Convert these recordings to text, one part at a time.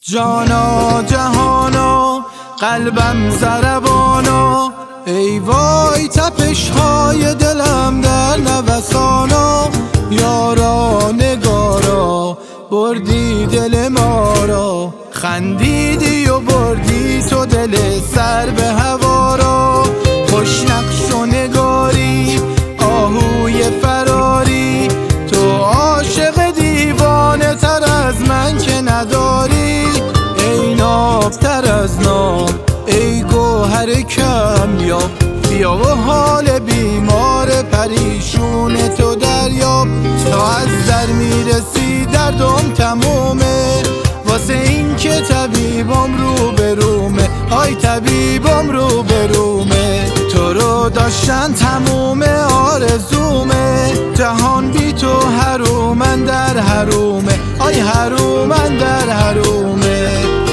جانا جهانا قلبم ضربانا، ای وای تپش های دلم در نوسانا. یارا نگارا بردی دل ما را، خندیدی و بردی تو دل سر به هوا را. خوش نقش و نگاری آهوی فراری، تو عاشق دیوانه تر از من که نداری. ای ناب تر از ناب ای گوهر کمیاب، بیا و حال بیمار پریشون تو دریاب. تا از در میرسی دردم تمومه، واسه این که طبیبم رو به رومه. های طبیبم رو به رومه، تو رو داشتن تمومه آرزومه. جهان بی تو حرومن در حرومه، آی حرومن در حرومه.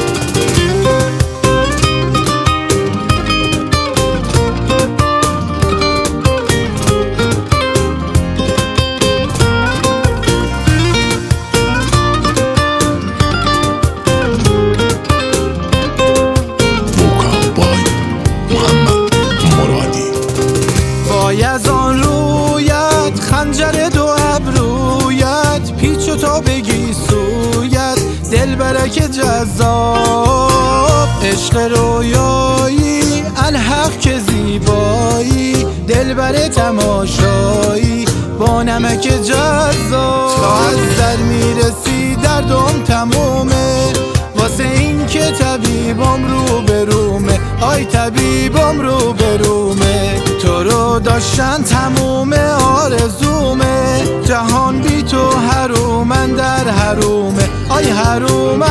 از آن رویت خنجر دو ابرویت، پیچ و تا بگی سویت دل برک جذاب. عشق رویایی الحق که زیبایی، دل بر تماشایی با نمک جذاب. تا از در میرسی دردم تمومه، واسه این که طبیبم رو به رومه. آی طبیبم رو به رومه، تو رو داشتن تمومه آرزومه. جهان بی تو حرومن در حرومه، آی حرومن